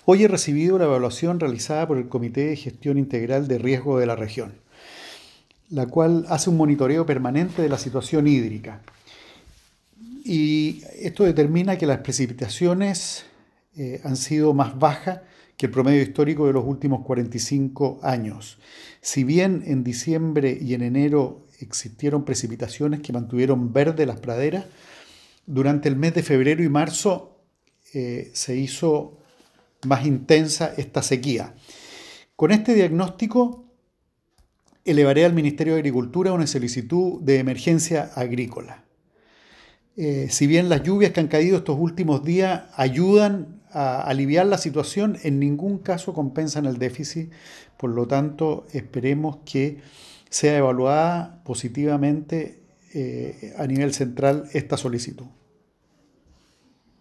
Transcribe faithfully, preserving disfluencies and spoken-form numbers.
Hoy he recibido la evaluación realizada por el Comité de Gestión Integral de Riesgo de la región, la cual hace un monitoreo permanente de la situación hídrica. Y esto determina que las precipitaciones eh, han sido más bajas que el promedio histórico de los últimos cuarenta y cinco años. Si bien en diciembre y en enero existieron precipitaciones que mantuvieron verde las praderas, durante el mes de febrero y marzo eh, se hizo más intensa esta sequía. Con este diagnóstico elevaré al Ministerio de Agricultura una solicitud de emergencia agrícola. Eh, si bien las lluvias que han caído estos últimos días ayudan a aliviar la situación, en ningún caso compensan el déficit. Por lo tanto, esperemos que sea evaluada positivamente eh, a nivel central esta solicitud.